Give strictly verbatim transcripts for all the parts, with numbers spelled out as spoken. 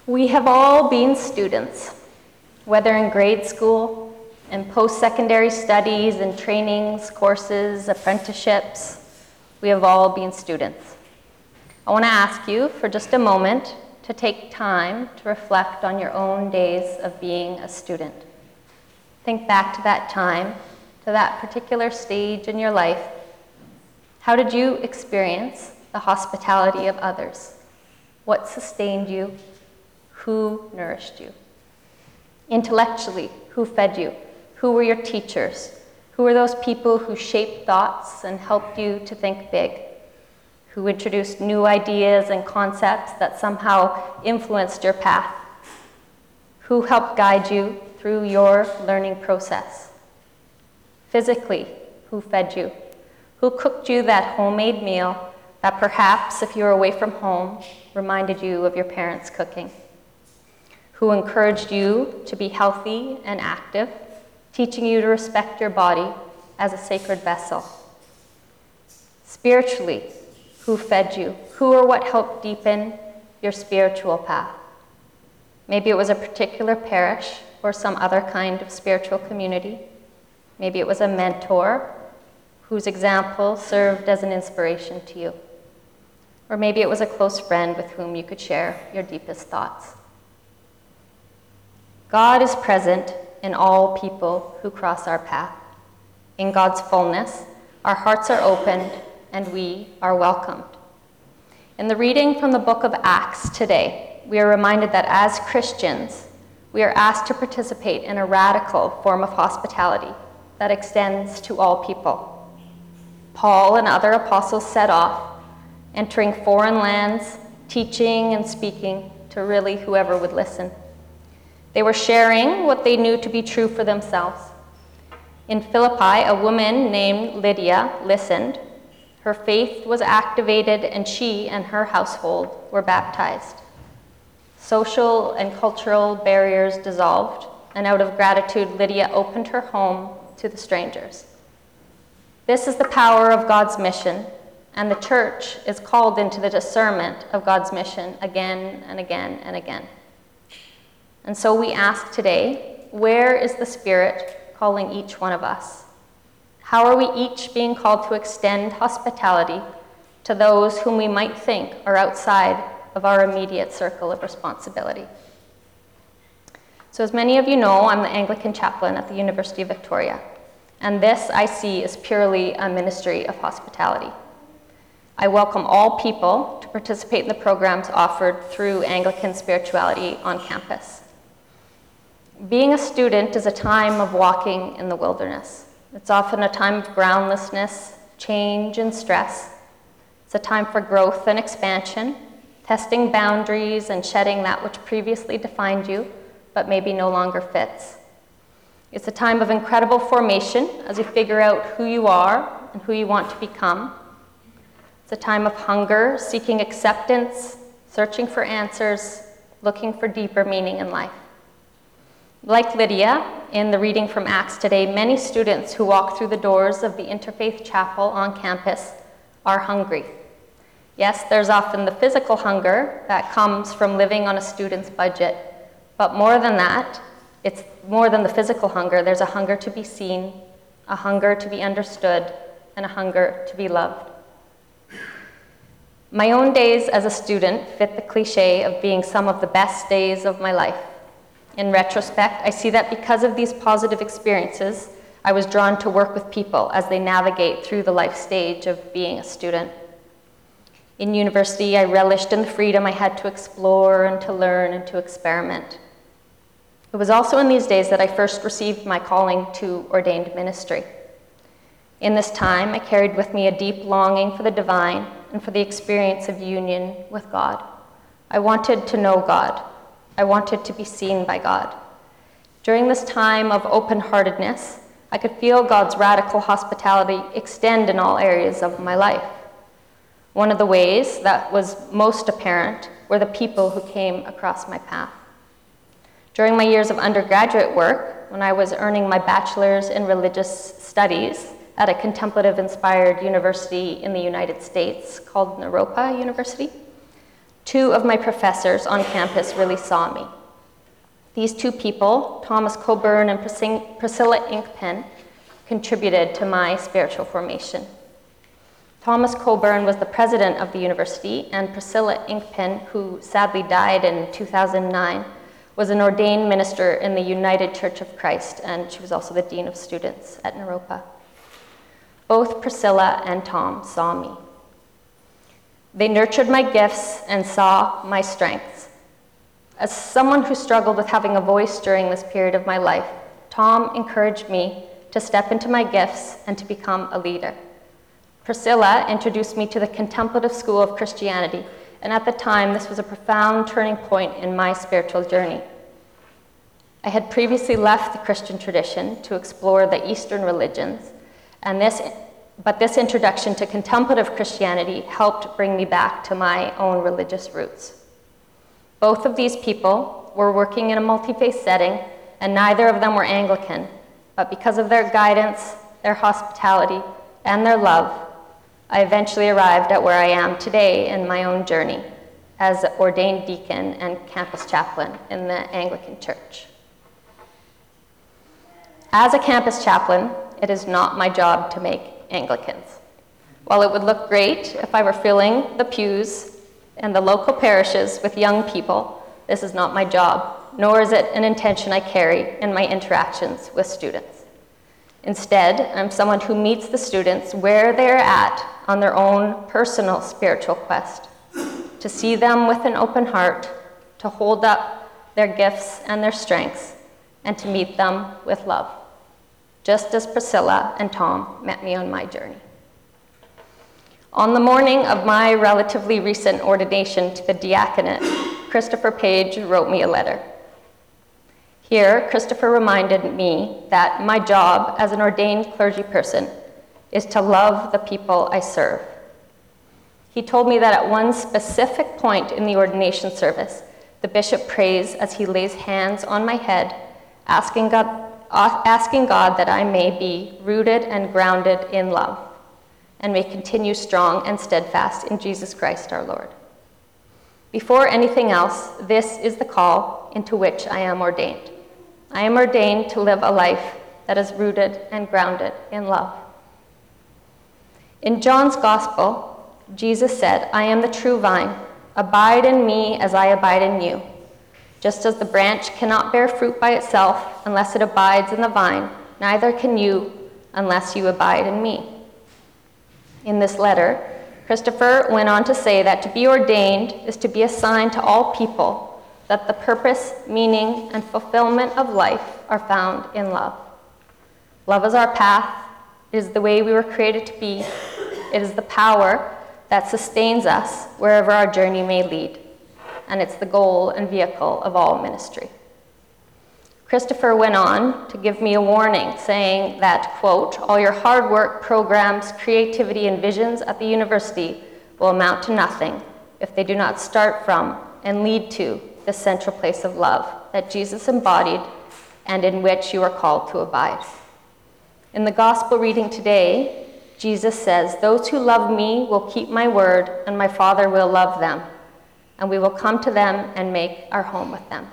We have all been students, whether in grade school, in post-secondary studies and trainings, courses, apprenticeships. We have all been students. I want to ask you for just a moment to take time to reflect on your own days of being a student. Think back to that time, to that particular stage in your life. How did you experience the hospitality of others? What sustained you? Who nourished you? Intellectually, who fed you? Who were your teachers? Who were those people who shaped thoughts and helped you to think big? Who introduced new ideas and concepts that somehow influenced your path? Who helped guide you through your learning process? Physically, who fed you? Who cooked you that homemade meal that perhaps, if you were away from home, reminded you of your parents' cooking? Who encouraged you to be healthy and active, teaching you to respect your body as a sacred vessel? Spiritually, who fed you? Who or what helped deepen your spiritual path? Maybe it was a particular parish or some other kind of spiritual community. Maybe it was a mentor whose example served as an inspiration to you. Or maybe it was a close friend with whom you could share your deepest thoughts. God is present in all people who cross our path. In God's fullness, our hearts are opened and we are welcomed. In the reading from the book of Acts today, we are reminded that as Christians, we are asked to participate in a radical form of hospitality that extends to all people. Paul and other apostles set off, entering foreign lands, teaching and speaking to really whoever would listen. They were sharing what they knew to be true for themselves. In Philippi, a woman named Lydia listened. Her faith was activated, and she and her household were baptized. Social and cultural barriers dissolved, and out of gratitude, Lydia opened her home to the strangers. This is the power of God's mission, and the church is called into the discernment of God's mission again and again and again. And so we ask today, where is the Spirit calling each one of us? How are we each being called to extend hospitality to those whom we might think are outside of our immediate circle of responsibility? So as many of you know, I'm the Anglican chaplain at the University of Victoria, and this I see as purely a ministry of hospitality. I welcome all people to participate in the programs offered through Anglican Spirituality on campus. Being a student is a time of walking in the wilderness. It's often a time of groundlessness, change, and stress. It's a time for growth and expansion, testing boundaries and shedding that which previously defined you, but maybe no longer fits. It's a time of incredible formation as you figure out who you are and who you want to become. It's a time of hunger, seeking acceptance, searching for answers, looking for deeper meaning in life. Like Lydia, in the reading from Acts today, many students who walk through the doors of the Interfaith Chapel on campus are hungry. Yes, there's often the physical hunger that comes from living on a student's budget, but more than that, it's more than the physical hunger. There's a hunger to be seen, a hunger to be understood, and a hunger to be loved. My own days as a student fit the cliche of being some of the best days of my life. In retrospect, I see that because of these positive experiences, I was drawn to work with people as they navigate through the life stage of being a student. In university, I relished in the freedom I had to explore and to learn and to experiment. It was also in these days that I first received my calling to ordained ministry. In this time, I carried with me a deep longing for the divine and for the experience of union with God. I wanted to know God. I wanted to be seen by God. During this time of open-heartedness, I could feel God's radical hospitality extend in all areas of my life. One of the ways that was most apparent were the people who came across my path. During my years of undergraduate work, when I was earning my bachelor's in religious studies at a contemplative-inspired university in the United States called Naropa University, Two of my professors on campus really saw me. These two people, Thomas Coburn and Priscilla Inkpen, contributed to my spiritual formation. Thomas Coburn was the president of the university, and Priscilla Inkpen, who sadly died in two thousand nine, was an ordained minister in the United Church of Christ, and she was also the dean of students at Naropa. Both Priscilla and Tom saw me. They nurtured my gifts and saw my strengths. As someone who struggled with having a voice during this period of my life, Tom encouraged me to step into my gifts and to become a leader. Priscilla introduced me to the Contemplative School of Christianity, and at the time, this was a profound turning point in my spiritual journey. I had previously left the Christian tradition to explore the Eastern religions, and this, but this introduction to contemplative Christianity helped bring me back to my own religious roots. Both of these people were working in a multi-faith setting, and neither of them were Anglican, but because of their guidance, their hospitality, and their love, I eventually arrived at where I am today in my own journey as ordained deacon and campus chaplain in the Anglican Church. As a campus chaplain, it is not my job to make Anglicans. While it would look great if I were filling the pews and the local parishes with young people, this is not my job, nor is it an intention I carry in my interactions with students. Instead, I'm someone who meets the students where they're at on their own personal spiritual quest, to see them with an open heart, to hold up their gifts and their strengths, and to meet them with love, just as Priscilla and Tom met me on my journey. On the morning of my relatively recent ordination to the diaconate, Christopher Page wrote me a letter. Here, Christopher reminded me that my job as an ordained clergy person is to love the people I serve. He told me that at one specific point in the ordination service, the bishop prays as he lays hands on my head, asking God, asking God that I may be rooted and grounded in love, and may continue strong and steadfast in Jesus Christ our Lord. Before anything else, this is the call into which I am ordained. I am ordained to live a life that is rooted and grounded in love. In John's Gospel, Jesus said, "I am the true vine. Abide in me as I abide in you. Just as the branch cannot bear fruit by itself unless it abides in the vine, neither can you unless you abide in me." In this letter, Christopher went on to say that to be ordained is to be assigned to all people, that the purpose, meaning, and fulfillment of life are found in love. Love is our path. It is the way we were created to be. It is the power that sustains us wherever our journey may lead. And it's the goal and vehicle of all ministry. Christopher went on to give me a warning, saying that, quote, "All your hard work, programs, creativity, and visions at the university will amount to nothing if they do not start from and lead to the central place of love that Jesus embodied and in which you are called to abide." In the gospel reading today, Jesus says, "Those who love me will keep my word, and my Father will love them, and we will come to them and make our home with them."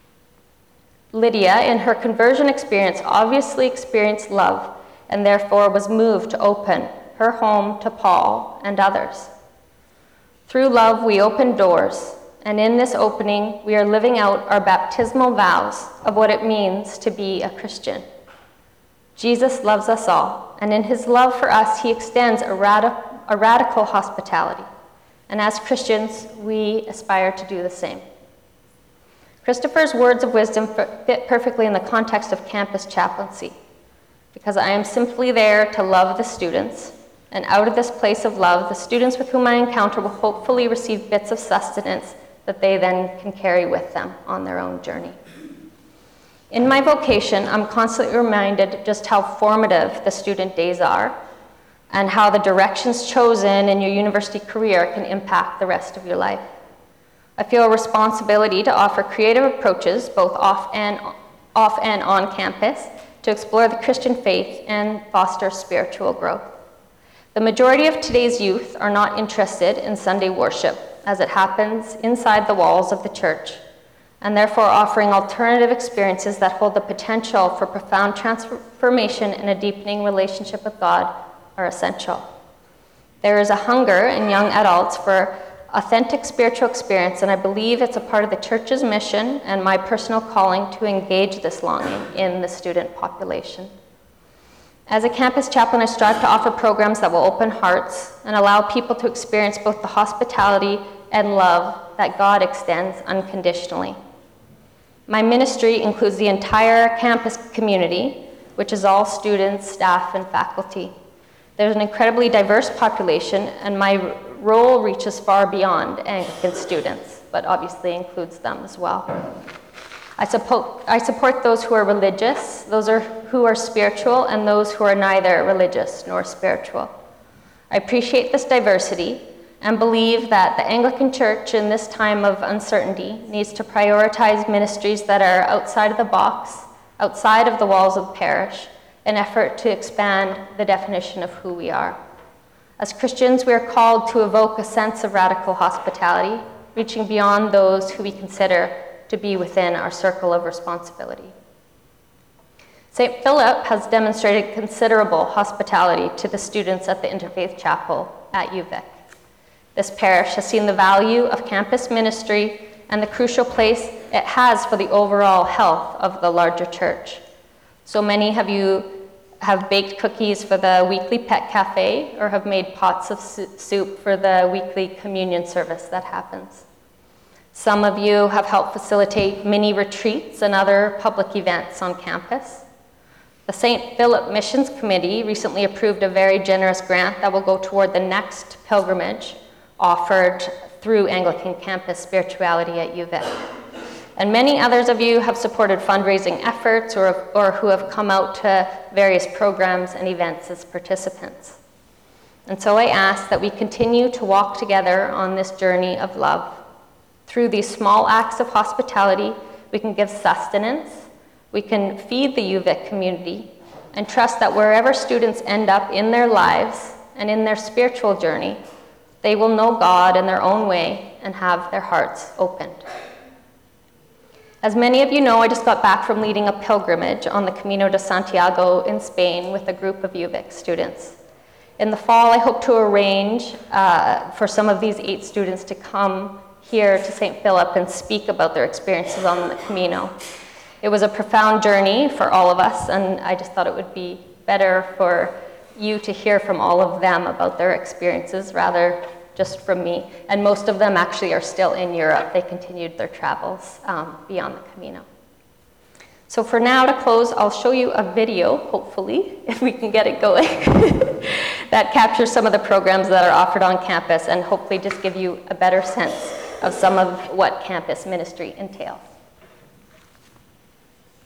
Lydia, in her conversion experience, obviously experienced love and therefore was moved to open her home to Paul and others. Through love, we open doors. And in this opening, we are living out our baptismal vows of what it means to be a Christian. Jesus loves us all, and in his love for us, he extends a, radi- a radical hospitality. And as Christians, we aspire to do the same. Christopher's words of wisdom fit perfectly in the context of campus chaplaincy, because I am simply there to love the students, and out of this place of love, the students with whom I encounter will hopefully receive bits of sustenance that they then can carry with them on their own journey. In my vocation, I'm constantly reminded just how formative the student days are and how the directions chosen in your university career can impact the rest of your life. I feel a responsibility to offer creative approaches, both off and, off and on campus, to explore the Christian faith and foster spiritual growth. The majority of today's youth are not interested in Sunday worship as it happens inside the walls of the church, and therefore offering alternative experiences that hold the potential for profound transformation and a deepening relationship with God are essential. There is a hunger in young adults for authentic spiritual experience, and I believe it's a part of the church's mission and my personal calling to engage this longing in the student population. As a campus chaplain, I strive to offer programs that will open hearts and allow people to experience both the hospitality and love that God extends unconditionally. My ministry includes the entire campus community, which is all students, staff, and faculty. There's an incredibly diverse population, and my role reaches far beyond Anglican students, but obviously includes them as well. I support, I support those who are religious, those are, who are spiritual, and those who are neither religious nor spiritual. I appreciate this diversity and believe that the Anglican Church in this time of uncertainty needs to prioritize ministries that are outside of the box, outside of the walls of the parish, in an effort to expand the definition of who we are. As Christians, we are called to evoke a sense of radical hospitality, reaching beyond those who we consider to be within our circle of responsibility. Saint Philip has demonstrated considerable hospitality to the students at the Interfaith Chapel at U Vic. This parish has seen the value of campus ministry and the crucial place it has for the overall health of the larger church. So many of you have baked cookies for the weekly pet cafe or have made pots of soup for the weekly communion service that happens. Some of you have helped facilitate mini retreats and other public events on campus. The Saint Philip Missions Committee recently approved a very generous grant that will go toward the next pilgrimage offered through Anglican Campus Spirituality at U Vic. And many others of you have supported fundraising efforts or, or who have come out to various programs and events as participants. And so I ask that we continue to walk together on this journey of love. Through these small acts of hospitality, we can give sustenance, we can feed the U Vic community, and trust that wherever students end up in their lives and in their spiritual journey, they will know God in their own way and have their hearts opened. As many of you know, I just got back from leading a pilgrimage on the Camino de Santiago in Spain with a group of U Vic students. In the fall, I hope to arrange uh, for some of these eight students to come here to Saint Philip and speak about their experiences on the Camino. It was a profound journey for all of us, and I just thought it would be better for you to hear from all of them about their experiences rather just from me. And most of them actually are still in Europe. They continued their travels um, beyond the Camino. So for now, to close, I'll show you a video, hopefully, if we can get it going, that captures some of the programs that are offered on campus and hopefully just give you a better sense of some of what campus ministry entails.